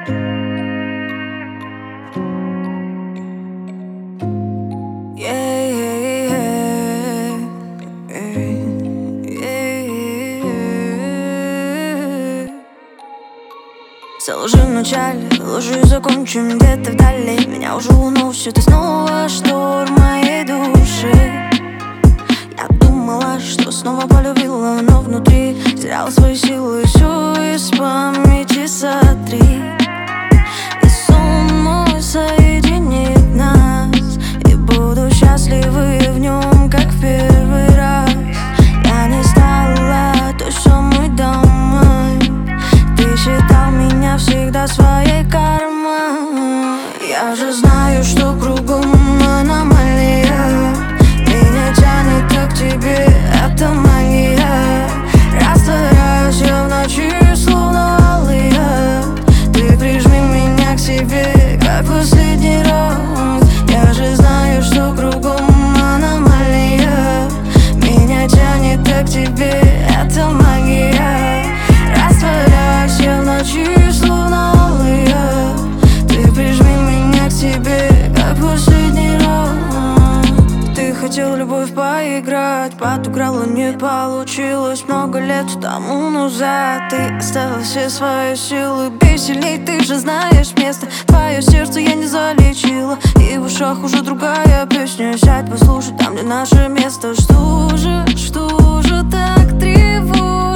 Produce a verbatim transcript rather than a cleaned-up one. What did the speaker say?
Все лжи в начале, лжи закончим где-то вдали. Меня уже уносит и снова шторм моей души. Я думала, что снова полюбила, но внутри теряла свои силы, все из памяти сотри. И сон мой соединит нас, и буду счастливы в нем, как в первый раз. Я не стала той самой дамой, ты считал меня всегда своей кармой. Я же знаю, что кругом аномалия, меня тянет так к тебе, это магия. Растворяюсь я в ночи, словно алые. Ты прижми меня к себе, как последний раз. Я же знаю, что кругом аномалия, меня тянет так к тебе, это магия. Растворяюсь я в ночи, словно алые. Ты прижми меня к себе, как последний раз. Ты хотел любовь поиграть, подыграла, не получилось. Много лет тому назад ты оставил все свои силы. Бей сильней, ты же знаешь место, твое сердце я не залечила. И в ушах уже другая песня, сядь, послушай, там где наше место. Что же, что же так тревожит?